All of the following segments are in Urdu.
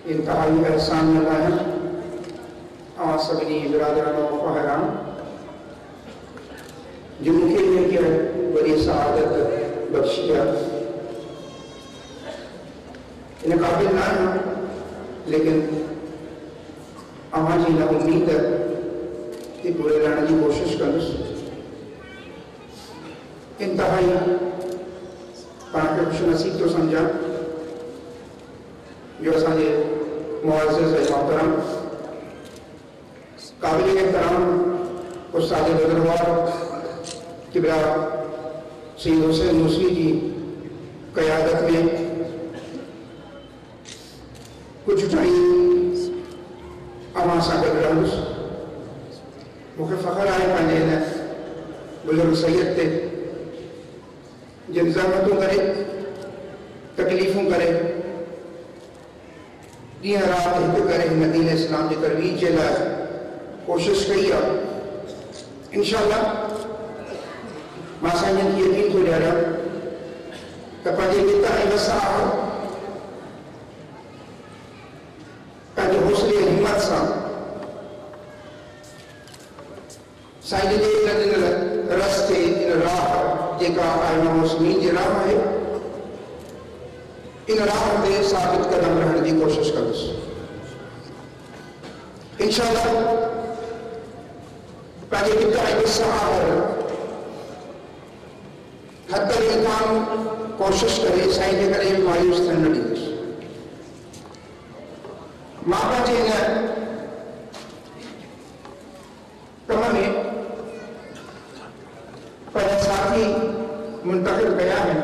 انتہائی احسان نظائم آسبنی برادران و خواہران جن کے لیے کیا بڑی سعادت بخشیا انہیں قابل نہ ہیں لیکن اما جی نہ امید ہے کہ پورے لانے کی کوشش کرس انتہائی پانچ خوش نصیب تو سمجھا جو اسانے معزز محترم قابل احترام استاد بدروار کبرا سید حسین موسوی کی قیادت میں کچھ ٹائم اما ساکت رہنس مجھے فخر آئے پہنے نے بزرگ سید تھے جن زحمتوں کرے تکلیفوں کرے دین رات ہک کرے دین اسلام کی ترویج کے لائے کوشش کی انشاءاللہ ماں سائن کی یقین کو جا رہا کہ پہلے کتا ہے وسا پہلے حوصلے ہمت سا سائن کے رستے راہ جیکا آئمہ مسلمین کی راہ ہے ان راہ میں ثابت قدم رہنے کی کوشش کرس انشاءاللہ پہلے کتا ہے صحابہ حتی الامکان کوشش کرے سائن کے کرے مایوس تھن نہ دیس ماں بچے نے کم میں پہلے ساتھی منتقل گیا ہے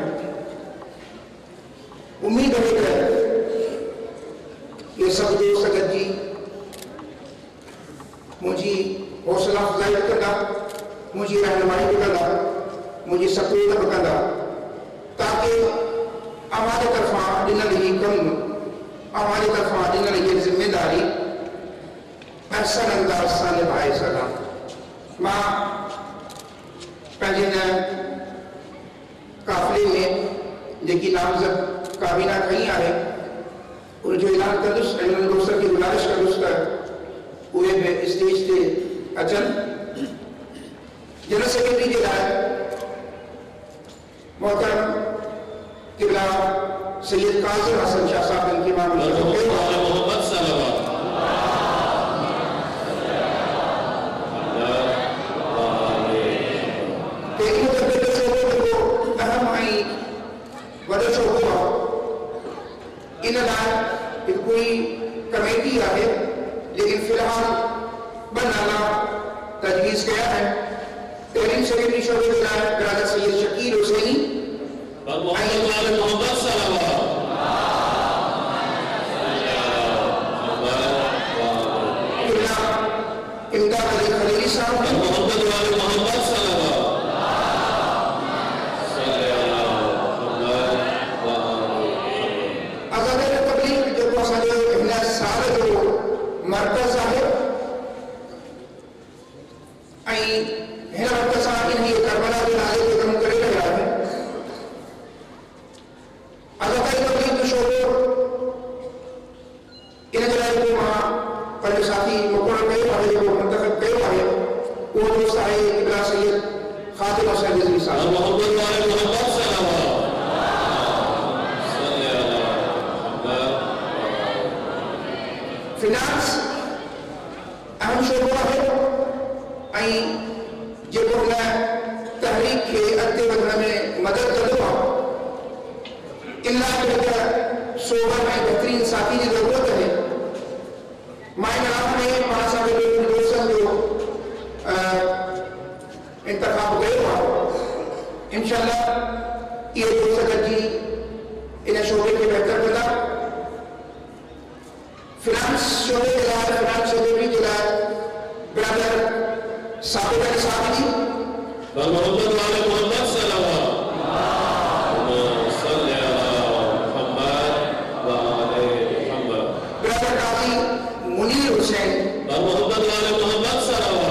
امید ہے کہ یہ سب جو سکت جی مجھے حوصلہ افزائی کرنا مجھے رہنمائی کرنا مجھے سپورٹ کرنا تاکہ ہماری طرف دن یہ کم ہماری طرف دن یہ ذمہ داری احسن انداز سے نبھائے سکا ماں پہلے قافلے میں جن کی نامزد کابینہ کہیں آئے اور جو اعلان کردس احمد دوستر کی گزارش کردس کر ہوئے میں اسٹیج سے اچن جنرل سیکرٹری کے لائے محترم قبلہ سید قاسم حسن شاہ صاحب ان کی معاملہ محمد صلی اللہ ودر ہوا ان لائے کوئی کمیٹی آئے لیکن فی الحال بنانا تجویز کیا ہے تعلیم سیکرٹری شعبے کے لائے برادر سید شکیل حسینی محمد صلی اللہ امداد علی خلیلی صاحب محمد صلی اللہ مرکز ہے ہنا مرکز انہیں کربلا کے نالے کے کم کرے رہا ہے عزقائی تبلیغ کے شعبوں انہیں جلائے کو وہاں پہلے ساتھی مقرر کئی آئے کو منتخب کئی آئے وہ دوست آئے قبلہ سید خاتم حسین نظری صاحب محمد صلی اللہ فنانس اہم شعبہ ہے جب تحریک کے اگتے بدھنے میں مدد کرتا اللہ کے شعبہ میں بہترین ساتھی کی ضرورت ہے مائن رات میں پانچ سال کے دوستوں جو انتخاب گئے ہوا انشاءاللہ یہ دوست جی انہیں شعبے کے بہتر بنا فنانس شعبے کے لائے فنانس شعبے کے لائے برادر ثابت علی صاحب جی محمد والے محمد صلی اللہ برادر قاضی منیر حسین محمد والے محمد صلی اللہ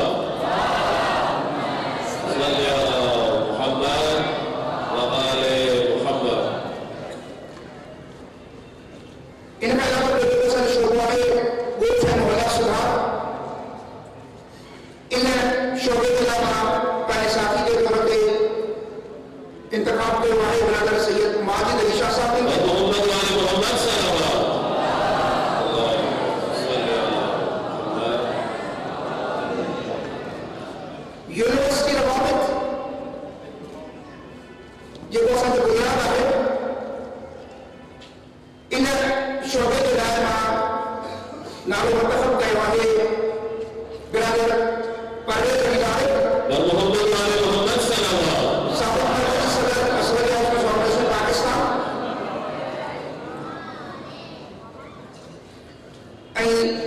ان میں के गोठ ऐं मोहल्ला सुधार इन शोबे जे लाइ मां पंहिंजे साथी जे तौर ते इंतख़ाब कयो आहे ब्रदर सैयद माजिद अली शाह साहब यूनिवर्सिटी रवाबित जेको असांजो बुनियाद आहे इन शोबे जे लाइ मां नालो मुंतख़ब कयो आहे ब्रदर परवेज़ अली लाहिक़ साबिक़ मरकज़ी सदर असवद हाउस फाउंडेशन पाकिस्तान ऐं